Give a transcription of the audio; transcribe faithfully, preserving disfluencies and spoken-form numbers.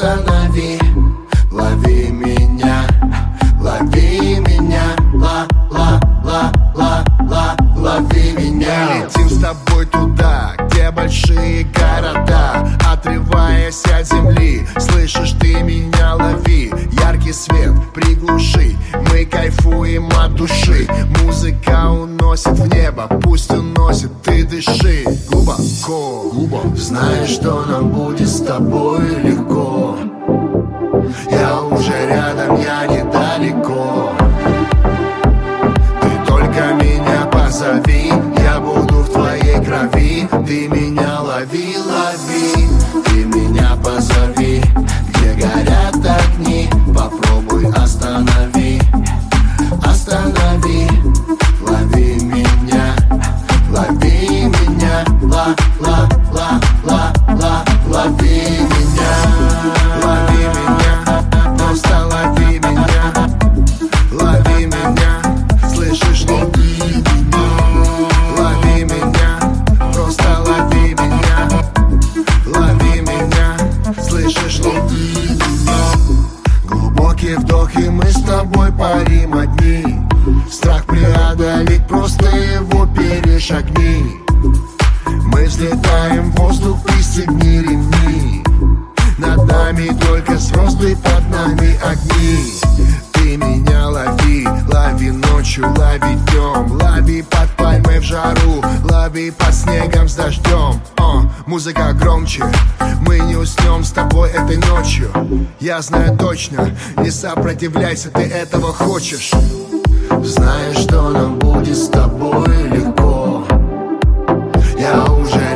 останови, лови меня, лови меня, ла, ла, ла, ла, ла, лови меня. Мы летим с тобой туда, где большие города, отрываясь от земли. Слышишь, ты меня лови, яркий свет приглуши. Мы кайфуем от души, музыка уносит в небо, пусть уносит, ты дыши глубоко, глубоко. Знаешь, что нам будет с тобой легко. Я уже рядом, я недалеко. Ты только меня позови, я буду в твоей крови. Ты меня лови, лови, ты меня позови. Где горят огни, попробуй останови, останови. Лови меня, лови меня, ла, ла, ла, ла, ла, лови меня, лови меня, просто лови меня, лови меня, слышишь, лови меня, лови меня, просто лови меня, лови меня, слышишь, лови меня. Глубокий вдох, и мы с тобой парим одни. Страх преодолеть, просто его перешагни. Мы взлетаем в воздух, пристегни ремни. Над нами только звезды, под нами огни. Ты меня лови, лови ночью, лови днем, лови под пальмой в жару, лови под снегом с дождем. О, музыка громче, мы не уснем с тобой этой ночью. Я знаю точно, не сопротивляйся, ты этого хочешь. Знаешь, что нам будет с тобой легко. Я уже